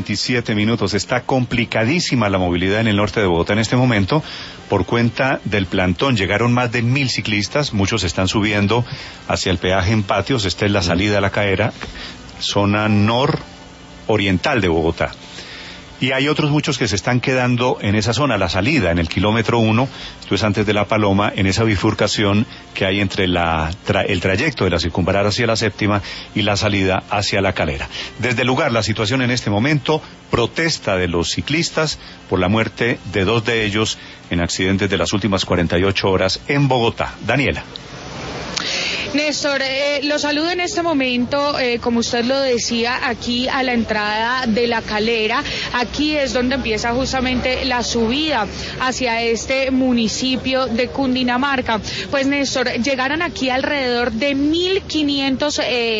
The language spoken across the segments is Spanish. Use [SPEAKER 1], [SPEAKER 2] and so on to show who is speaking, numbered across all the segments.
[SPEAKER 1] 27 minutos. Está complicadísima la movilidad en el norte de Bogotá en este momento por cuenta del plantón. Llegaron más de 1000 ciclistas, muchos están subiendo hacia el peaje en Patios. Esta es la salida a La Calera, zona nororiental de Bogotá. Y hay otros muchos que se están quedando en esa zona, la salida, en el kilómetro 1, esto es antes de La Paloma, en esa bifurcación que hay entre el trayecto de la circunvalar hacia la séptima y la salida hacia La Calera. Desde el lugar, la situación en este momento, protesta de los ciclistas por la muerte de 2 de ellos en accidentes de las últimas 48 horas en Bogotá. Daniela.
[SPEAKER 2] Néstor, lo saludo en este momento, como usted lo decía, aquí a la entrada de La Calera. Aquí es donde empieza justamente la subida hacia este municipio de Cundinamarca. Pues Néstor, llegaron aquí alrededor de 1500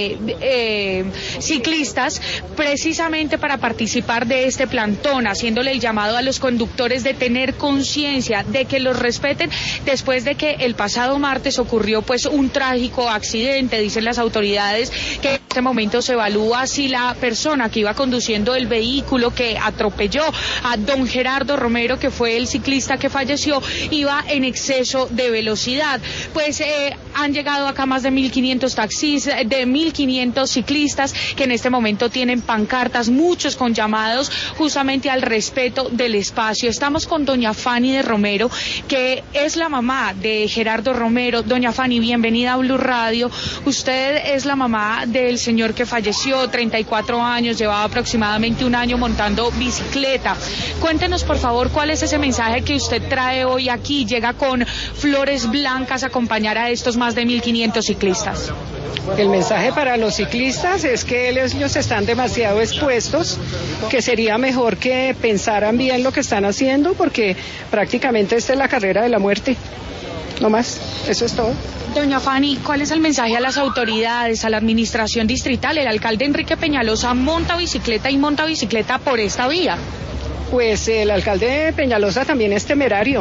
[SPEAKER 2] ciclistas precisamente para participar de este plantón, haciéndole el llamado a los conductores de tener conciencia, de que los respeten, después de que el pasado martes ocurrió pues un trágico accidente. Dicen las autoridades que en este momento se evalúa si la persona que iba conduciendo el vehículo que atropelló a don Gerardo Romero, que fue el ciclista que falleció, iba en exceso de velocidad. Pues han llegado acá más de 1500 taxis, de 1500 ciclistas que en este momento tienen pancartas, muchos con llamados justamente al respeto del espacio. Estamos con doña Fanny de Romero, que es la mamá de Gerardo Romero. Doña Fanny, bienvenida a Blue Radio. Usted es la mamá del señor que falleció, 34 años, llevaba aproximadamente un año montando bicicleta. Cuéntenos, por favor, cuál es ese mensaje que usted trae hoy aquí. Llega con flores blancas a acompañar a estos más de 1500 ciclistas.
[SPEAKER 3] El mensaje para los ciclistas es que ellos están demasiado expuestos, que sería mejor que pensaran bien lo que están haciendo, porque prácticamente esta es la carrera de la muerte. No más, eso es todo.
[SPEAKER 2] Doña Fanny, ¿cuál es el mensaje a las autoridades, a la administración distrital? El alcalde Enrique Peñalosa monta bicicleta por esta vía.
[SPEAKER 3] Pues el alcalde Peñalosa también es temerario,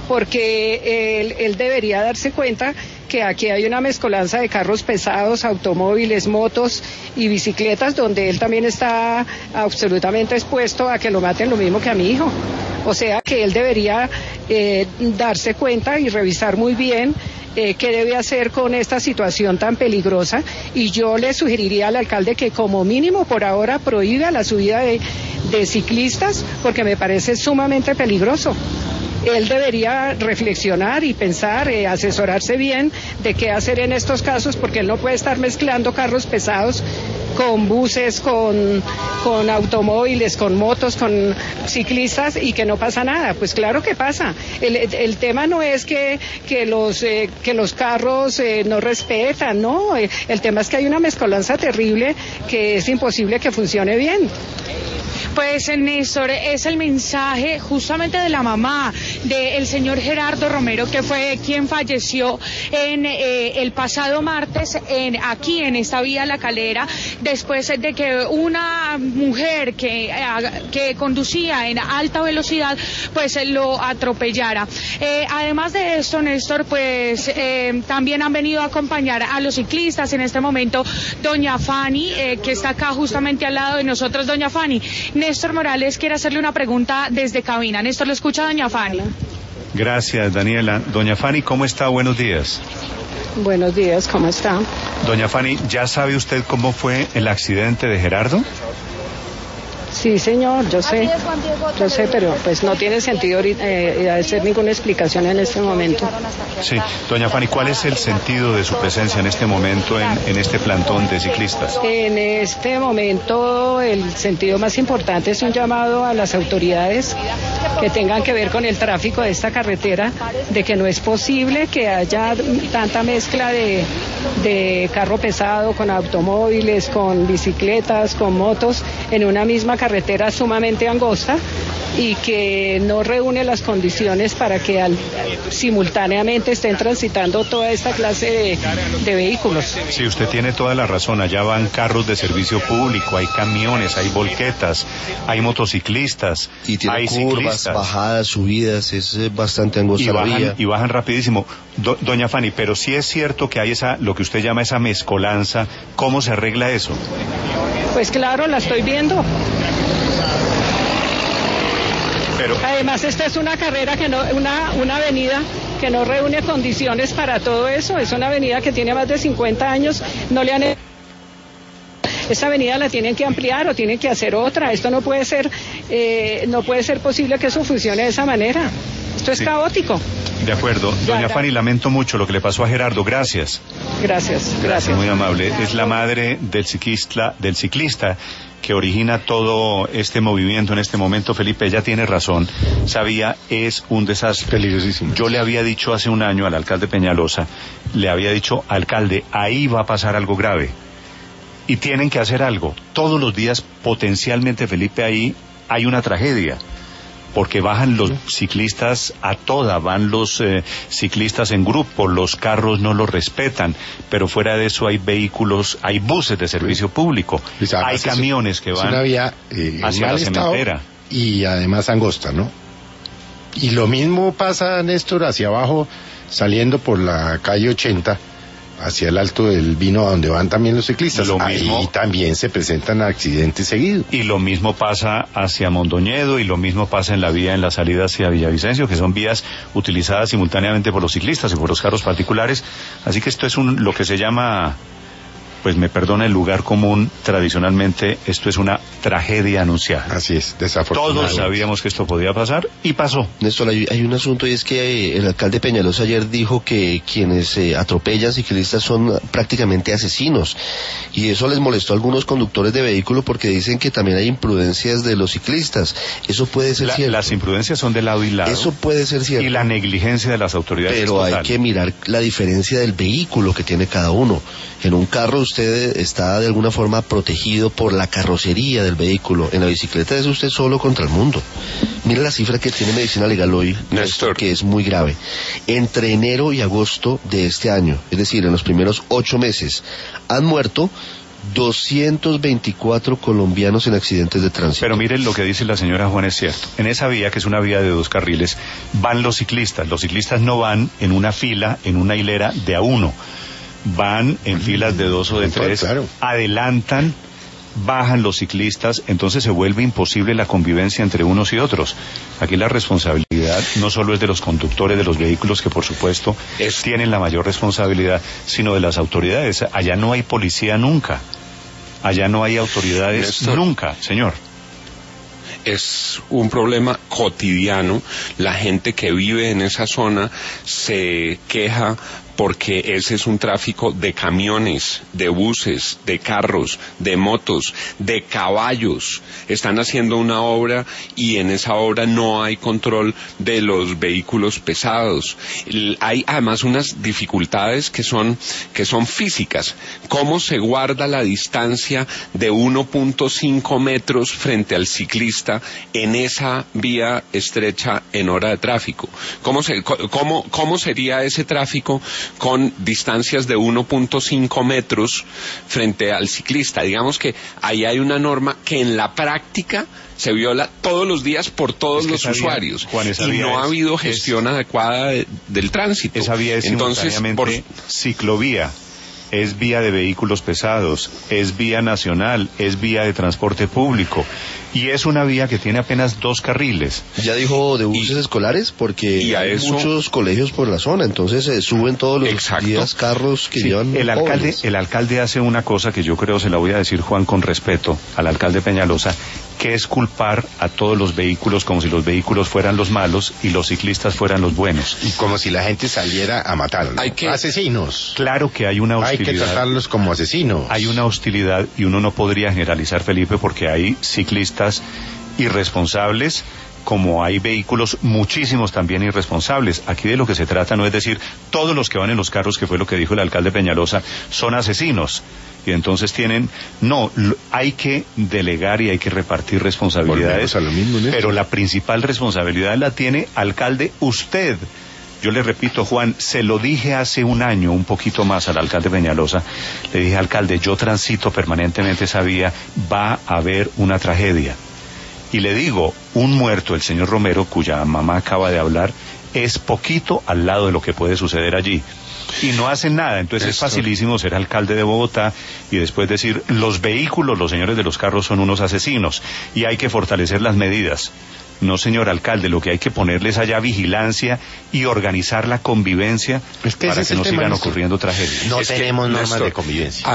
[SPEAKER 3] porque él debería darse cuenta que aquí hay una mezcolanza de carros pesados, automóviles, motos y bicicletas, donde él también está absolutamente expuesto a que lo maten lo mismo que a mi hijo. O sea que él debería darse cuenta y revisar muy bien qué debe hacer con esta situación tan peligrosa, y yo le sugeriría al alcalde que como mínimo por ahora prohíba la subida de ciclistas, porque me parece sumamente peligroso. Él debería reflexionar y pensar, asesorarse bien de qué hacer en estos casos, porque él no puede estar mezclando carros pesados con buses, con automóviles, con motos, con ciclistas, y que no pasa nada. Pues claro que pasa. El tema no es que los carros no respetan, no. El tema es que hay una mezcolanza terrible que es imposible que funcione bien.
[SPEAKER 2] Pues Néstor, es el mensaje justamente de la mamá del señor Gerardo Romero, que fue quien falleció en el pasado martes aquí en esta vía La Calera, después de que una mujer que conducía en alta velocidad pues lo atropellara. Además de esto, Néstor, pues también han venido a acompañar a los ciclistas en este momento doña Fanny, que está acá justamente al lado de nosotros. Doña Fanny, Néstor Morales quiere hacerle una pregunta desde cabina. Néstor, ¿lo escucha, doña Fanny?
[SPEAKER 1] Gracias, Daniela. Doña Fanny, ¿cómo está? Buenos días.
[SPEAKER 3] Buenos días, ¿cómo está?
[SPEAKER 1] Doña Fanny, ¿ya sabe usted cómo fue el accidente de Gerardo?
[SPEAKER 3] Sí, señor, yo sé, pero pues no tiene sentido hacer ninguna explicación en este momento.
[SPEAKER 1] Sí, doña Fanny, ¿cuál es el sentido de su presencia en este momento en este plantón de ciclistas?
[SPEAKER 3] En este momento el sentido más importante es un llamado a las autoridades que tengan que ver con el tráfico de esta carretera, de que no es posible que haya tanta mezcla de carro pesado con automóviles, con bicicletas, con motos en una misma carretera sumamente angosta, y que no reúne las condiciones para que simultáneamente estén transitando toda esta clase de vehículos.
[SPEAKER 1] Sí, usted tiene toda la razón. Allá van carros de servicio público, hay camiones, hay volquetas, hay motociclistas,
[SPEAKER 4] y tiene
[SPEAKER 1] hay
[SPEAKER 4] curvas,
[SPEAKER 1] ciclistas,
[SPEAKER 4] bajadas, subidas, es bastante angosta la vía.
[SPEAKER 1] Y bajan rapidísimo. Doña Fanny, pero sí es cierto que hay lo que usted llama esa mezcolanza. ¿Cómo se arregla eso?
[SPEAKER 3] Pues claro, la estoy viendo.
[SPEAKER 1] Pero
[SPEAKER 3] además esta es una carrera que no, una avenida que no reúne condiciones para todo eso. Es una avenida que tiene más de 50 años, no le han... Esta avenida la tienen que ampliar o tienen que hacer otra. Esto no puede ser posible que eso funcione de esa manera. Esto es caótico.
[SPEAKER 1] De acuerdo. Doña Fanny, lamento mucho lo que le pasó a Gerardo. Gracias.
[SPEAKER 3] Gracias.
[SPEAKER 1] Muy amable. Es la madre del ciclista que origina todo este movimiento en este momento. Felipe, ella tiene razón. Sabía, es un desastre.
[SPEAKER 4] Peligrosísimo.
[SPEAKER 1] Yo le había dicho hace un año al alcalde Peñalosa, le había dicho, alcalde, ahí va a pasar algo grave. Y tienen que hacer algo. Todos los días, potencialmente, Felipe, ahí hay una tragedia. Porque bajan los ciclistas a toda, van los ciclistas en grupo, los carros no los respetan, pero fuera de eso hay vehículos, hay buses de servicio público, hay camiones que van
[SPEAKER 5] una vía,
[SPEAKER 1] hacia la cementera.
[SPEAKER 5] Y además angosta, ¿no? Y lo mismo pasa, Néstor, hacia abajo, saliendo por la calle 80, hacia el Alto del Vino, a donde van también los ciclistas. Ahí también se presentan accidentes seguidos.
[SPEAKER 1] Y lo mismo pasa hacia Mondoñedo, y lo mismo pasa en la vía en la salida hacia Villavicencio, que son vías utilizadas simultáneamente por los ciclistas y por los carros particulares. Así que esto es lo que se llama, pues me perdona el lugar común, tradicionalmente esto es una tragedia anunciada.
[SPEAKER 5] Así es, desafortunadamente.
[SPEAKER 1] Todos sabíamos que esto podía pasar y pasó.
[SPEAKER 4] Néstor, hay un asunto, y es que el alcalde Peñalosa ayer dijo que quienes atropellan ciclistas son prácticamente asesinos, y eso les molestó a algunos conductores de vehículos porque dicen que también hay imprudencias de los ciclistas. Eso puede ser cierto.
[SPEAKER 1] Las imprudencias son de lado y lado.
[SPEAKER 4] Eso puede ser cierto.
[SPEAKER 1] Y la negligencia de las autoridades.
[SPEAKER 4] Pero hay que mirar la diferencia del vehículo que tiene cada uno. En un carro usted está de alguna forma protegido por la carrocería del vehículo. En la bicicleta es usted solo contra el mundo. Mira la cifra que tiene Medicina Legal hoy, Néstor, que es muy grave. Entre enero y agosto de este año, es decir, en los primeros 8 meses, han muerto 224 colombianos en accidentes de tránsito.
[SPEAKER 1] Pero miren lo que dice la señora Juan, es cierto. En esa vía, que es una vía de 2 carriles, van los ciclistas. Los ciclistas no van en una fila, en una hilera de a uno. Van en filas de 2 o de 3, claro. Adelantan, bajan los ciclistas, entonces se vuelve imposible la convivencia entre unos y otros. Aquí la responsabilidad no solo es de los conductores de los vehículos, que por supuesto tienen la mayor responsabilidad, sino de las autoridades. Allá no hay policía nunca, allá no hay autoridades, Néstor, nunca, señor.
[SPEAKER 6] Es un problema cotidiano. La gente que vive en esa zona se queja porque ese es un tráfico de camiones, de buses, de carros, de motos, de caballos. Están haciendo una obra y en esa obra no hay control de los vehículos pesados. Hay además unas dificultades que son físicas. ¿Cómo se guarda la distancia de 1.5 metros frente al ciclista en esa vía estrecha en hora de tráfico? ¿Cómo sería ese tráfico con distancias de 1.5 metros frente al ciclista? Digamos que ahí hay una norma que en la práctica se viola todos los días por todos los usuarios, Juan, y no ha habido gestión adecuada del tránsito.
[SPEAKER 1] Esa vía es simultáneamente ciclovía, es vía de vehículos pesados, es vía nacional, es vía de transporte público, y es una vía que tiene apenas 2 carriles.
[SPEAKER 4] Ya dijo de buses escolares, porque hay muchos colegios por la zona, entonces suben todos los días carros que llevan
[SPEAKER 1] el alcalde hace una cosa que yo creo, se la voy a decir, Juan, con respeto al alcalde Peñalosa, que es culpar a todos los vehículos como si los vehículos fueran los malos y los ciclistas fueran los buenos.
[SPEAKER 5] Y como si la gente saliera a matar, ¿no? Asesinos.
[SPEAKER 1] Claro que hay una hostilidad.
[SPEAKER 5] Hay que tratarlos como asesinos.
[SPEAKER 1] Hay una hostilidad, y uno no podría generalizar, Felipe, porque hay ciclistas irresponsables, como hay vehículos muchísimos también irresponsables. Aquí de lo que se trata no es decir todos los que van en los carros, que fue lo que dijo el alcalde Peñalosa, son asesinos. Y entonces hay que delegar y hay que repartir responsabilidades, pero la principal responsabilidad la tiene, alcalde, usted. Yo le repito, Juan, se lo dije hace un año, un poquito más, al alcalde Peñalosa. Le dije, alcalde, yo transito permanentemente esa vía, va a haber una tragedia. Y le digo, un muerto, el señor Romero, cuya mamá acaba de hablar, es poquito al lado de lo que puede suceder allí. y no hacen nada. Entonces es facilísimo ser alcalde de Bogotá y después decir, los vehículos, los señores de los carros son unos asesinos y hay que fortalecer las medidas. No, señor alcalde, lo que hay que ponerles allá vigilancia y organizar la convivencia para que no sigan ocurriendo tragedias.
[SPEAKER 5] No tenemos normas de convivencia.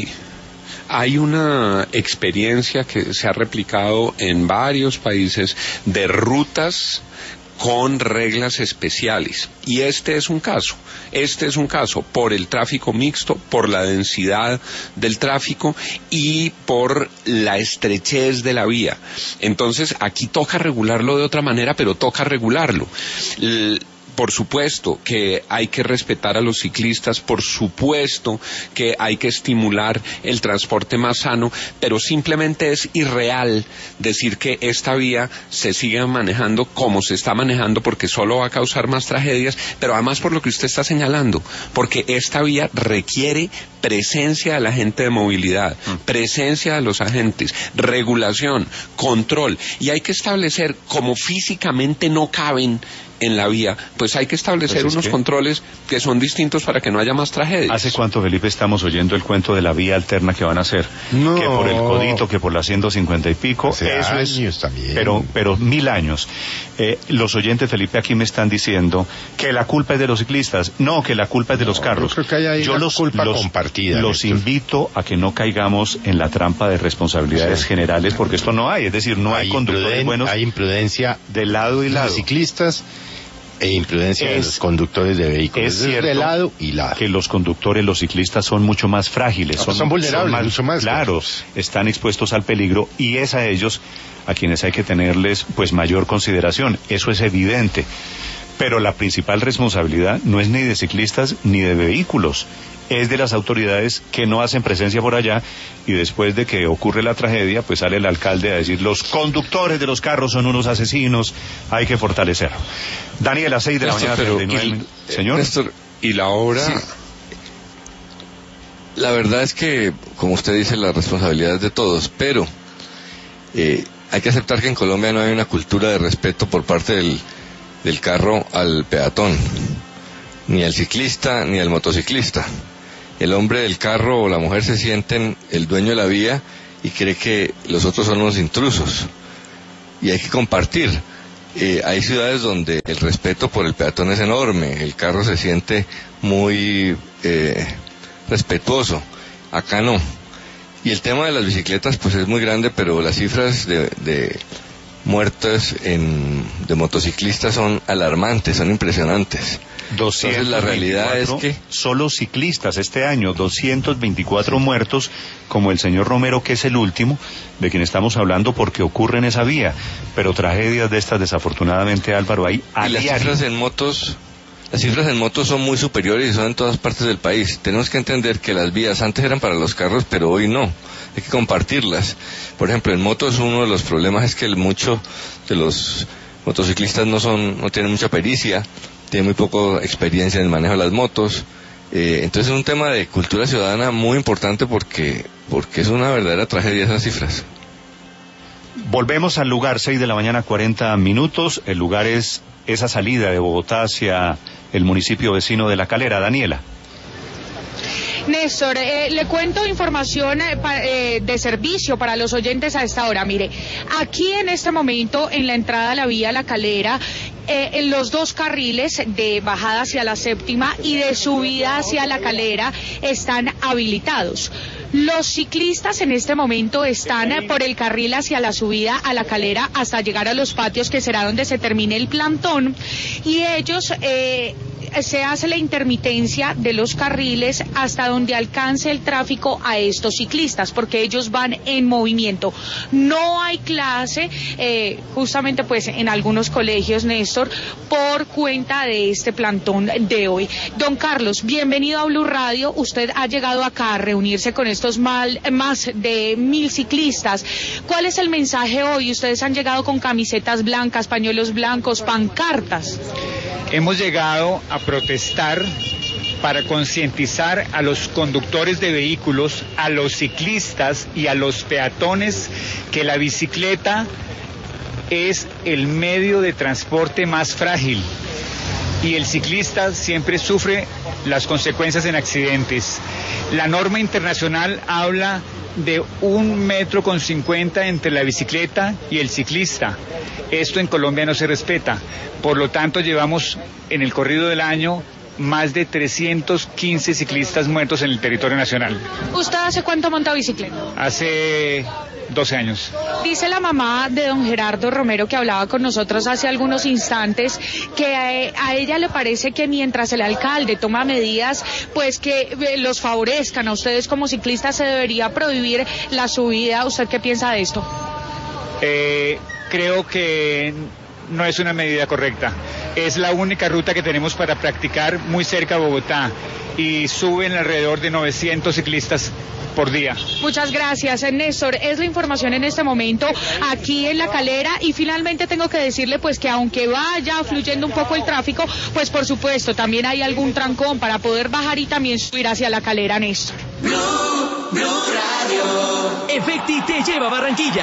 [SPEAKER 6] Hay una experiencia que se ha replicado en varios países de rutas con reglas especiales, y este es un caso por el tráfico mixto, por la densidad del tráfico y por la estrechez de la vía. Entonces aquí toca regularlo de otra manera, pero toca regularlo. Por supuesto que hay que respetar a los ciclistas, por supuesto que hay que estimular el transporte más sano, pero simplemente es irreal decir que esta vía se siga manejando como se está manejando, porque solo va a causar más tragedias, pero además por lo que usted está señalando, porque esta vía requiere presencia de la gente de movilidad, presencia de los agentes, regulación, control, y hay que establecer, como físicamente no caben en la vía, pues hay que establecer unos controles que son distintos para que no haya más tragedias.
[SPEAKER 1] ¿Hace cuánto, Felipe, estamos oyendo el cuento de la vía alterna que van a hacer?
[SPEAKER 5] No.
[SPEAKER 1] Que por el Codito, que por la 150 y pico.
[SPEAKER 5] Hace
[SPEAKER 1] eso
[SPEAKER 5] años
[SPEAKER 1] es
[SPEAKER 5] también.
[SPEAKER 1] Pero 1000 años. Los oyentes, Felipe, aquí me están diciendo que la culpa es de los ciclistas. No, que la culpa es de los carros.
[SPEAKER 5] Yo creo que hay una culpa compartida.
[SPEAKER 1] Los invito a que no caigamos en la trampa de responsabilidades generales, porque esto no hay. Es decir, no hay conductores buenos.
[SPEAKER 5] Hay imprudencia
[SPEAKER 1] de lado y lado.
[SPEAKER 5] De ciclistas e imprudencia de los conductores de vehículos.
[SPEAKER 1] Es cierto
[SPEAKER 5] de lado y lado.
[SPEAKER 1] Que los conductores, los ciclistas son mucho más frágiles.
[SPEAKER 5] Son vulnerables, mucho más.
[SPEAKER 1] Claro, están expuestos al peligro y es a ellos a quienes hay que tenerles pues mayor consideración. Eso es evidente. Pero la principal responsabilidad no es ni de ciclistas ni de vehículos, es de las autoridades que no hacen presencia por allá, y después de que ocurre la tragedia, pues sale el alcalde a decir, los conductores de los carros son unos asesinos, hay que fortalecerlo. Daniel, a 6 de la mañana, 39. Señor.
[SPEAKER 7] Néstor,
[SPEAKER 6] ¿Y la obra?
[SPEAKER 7] Sí. La verdad es que, como usted dice, la responsabilidad es de todos, pero hay que aceptar que en Colombia no hay una cultura de respeto por parte del carro al peatón, ni al ciclista, ni al motociclista. El hombre del carro o la mujer se sienten el dueño de la vía y cree que los otros son unos intrusos. Y hay que compartir. Hay ciudades donde el respeto por el peatón es enorme, el carro se siente muy respetuoso. Acá no. Y el tema de las bicicletas pues es muy grande, pero las cifras de muertes de motociclistas son alarmantes, son impresionantes. Entonces la realidad es que
[SPEAKER 1] solo ciclistas este año, 224 muertos, como el señor Romero, que es el último de quien estamos hablando, porque ocurre en esa vía, pero tragedias de estas desafortunadamente, Álvaro, hay a diario.
[SPEAKER 7] Las cifras en motos son muy superiores y son en todas partes del país. Tenemos que entender que las vías antes eran para los carros, pero hoy no. Hay que compartirlas. Por ejemplo, en motos uno de los problemas es que muchos de los motociclistas no tienen mucha pericia, tienen muy poca experiencia en el manejo de las motos. Entonces es un tema de cultura ciudadana muy importante porque es una verdadera tragedia esas cifras.
[SPEAKER 1] Volvemos al lugar, 6 de la mañana, 40 minutos. El lugar es esa salida de Bogotá hacia el municipio vecino de La Calera. Daniela.
[SPEAKER 2] Néstor, le cuento información de servicio para los oyentes a esta hora. Mire, aquí en este momento, en la entrada a la vía La Calera, en los dos carriles de bajada hacia la séptima y de subida hacia La Calera están habilitados. Los ciclistas en este momento están por el carril hacia la subida a La Calera hasta llegar a los patios, que será donde se termine el plantón, y ellos se hace la intermitencia de los carriles hasta donde alcance el tráfico a estos ciclistas, porque ellos van en movimiento. No hay clase, justamente pues en algunos colegios, Néstor, por cuenta de este plantón de hoy. Don Carlos, bienvenido a Blue Radio. Usted ha llegado acá a reunirse con estos más de 1000 ciclistas. ¿Cuál es el mensaje hoy? Ustedes han llegado con camisetas blancas, pañuelos blancos, pancartas.
[SPEAKER 8] Hemos llegado a protestar para concientizar a los conductores de vehículos, a los ciclistas y a los peatones que la bicicleta es el medio de transporte más frágil, y el ciclista siempre sufre las consecuencias en accidentes. La norma internacional habla de 1,50 m entre la bicicleta y el ciclista. Esto en Colombia no se respeta. Por lo tanto, llevamos en el corrido del año más de 315 ciclistas muertos en el territorio nacional.
[SPEAKER 2] ¿Usted hace cuánto monta bicicleta?
[SPEAKER 8] Hace 12 años.
[SPEAKER 2] Dice la mamá de don Gerardo Romero, que hablaba con nosotros hace algunos instantes, que a ella le parece que mientras el alcalde toma medidas pues que los favorezcan a ustedes como ciclistas, se debería prohibir la subida. ¿Usted qué piensa de esto?
[SPEAKER 8] Creo que no es una medida correcta. Es la única ruta que tenemos para practicar muy cerca de Bogotá y suben alrededor de 900 ciclistas por día.
[SPEAKER 2] Muchas gracias, Néstor. Es la información en este momento aquí en La Calera, y finalmente tengo que decirle pues que aunque vaya fluyendo un poco el tráfico, pues por supuesto también hay algún trancón para poder bajar y también subir hacia La Calera, Néstor.
[SPEAKER 9] Blue Radio. Efecti te lleva a Barranquilla.